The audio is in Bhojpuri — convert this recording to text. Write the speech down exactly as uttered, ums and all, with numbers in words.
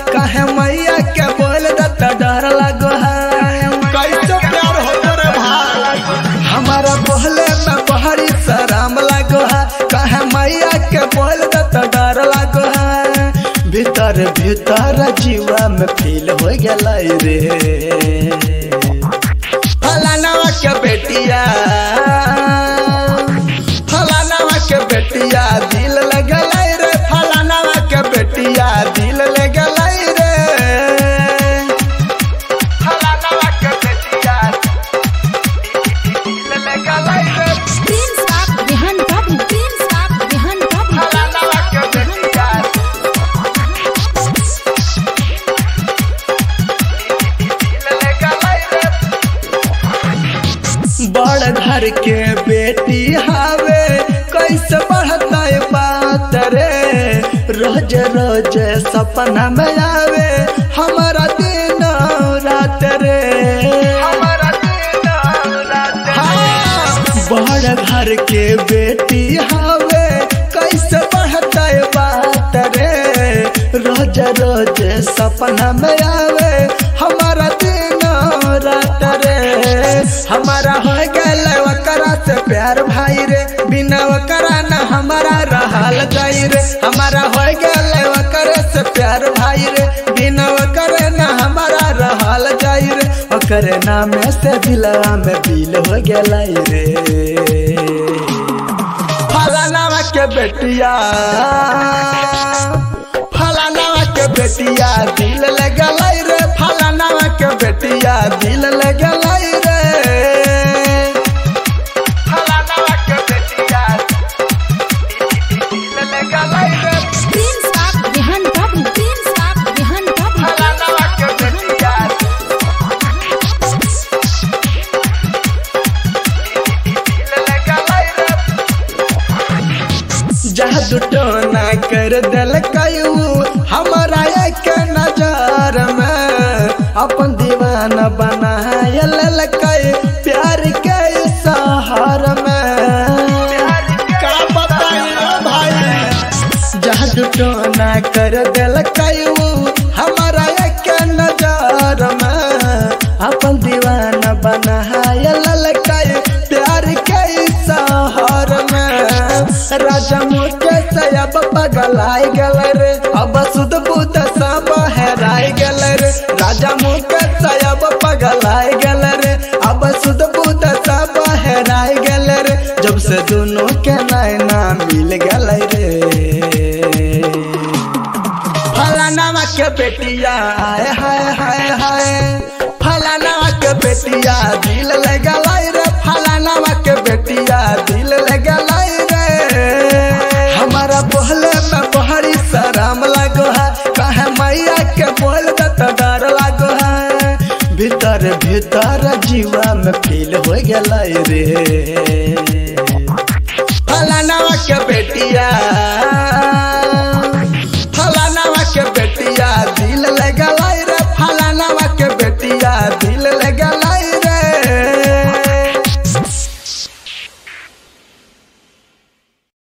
कहे मैया के बोल दत डर लगो है। कैसे प्यार होता रे भाई, हमारा बोले में बहरी शराम लगो है। कहे मैया के बोल दत डर लगो है। भीतर भीतर जीवा में फील हो गया रे। फलानवा के बेटिया फलानवा के बेटिया दिल लगल रे। फलानवा के बेटिया दिल लगल रे। फलानवा के बेटिया दिल लगल रे। तीन सात बिहान बाबू, तीन सात बिहान बाबू। फलानवा के बेटिया दिल लगल रे। बड़ घर के बेटी हावे कैसे बढ़ता बात रे। रोज रोज सपना में आवे हमारा दिन रात रे। हमारा दिन रात रे। बड़ घर के बेटी हावे कैसे बढ़ता बात रे। रोज रोज सपना में आवे हमारा दिन रात रे। हमारा हो गल वकरा से प्यार भाई रे। बिना वकरा न हमारा रहल जाई रे। हमारा हो गल वकरा से प्यार भाई रे। बिना वकरा न हमारा रहल जाई रे। वकरे नाम से दिलवा में दिल हो गया रे। फलानवा के बेटिया फलानवा के बेटिया दिल लगल रे। फलानवा के बेटिया दिल लगल रे। फलानवा के बेटिया दिल लगल रे। तीन सात बिहान बाबू, तीन सात बिहान बाबू। फलानवा के बेटिया दिल लगल रे। जादू टोना कर दिल कयू हमारा एक नजर में। अपन दीवाना बनाए ललकई प्यार के सहार में। क्या बताइए भाई, जादू टोना कर दिल कयू हमारा एक नजर में। अपन दीवाना बनाए ललकई प्यार के सहार में। राजा मुझे से अब पगलाई गल रे। अब सुध बुध सब हेराई गल रे। राजा मुझे से अब पगलाई गल रे। अब सुध बुध सब हेराई गल रे। जब से दोनों के नैना मिल गल रे। फलानवा के बेटिया हाय हाय हाय हाय। फलानवा के बेटिया दिल लगल रे। फलानवा के बेटिया दिल लगल रे। हमारा बोले में बहरी शराम लगो है। कहे मैया के बोल दत डर लगो है। भीतर भीतर जीवा में फील हो गया रे। फलानवा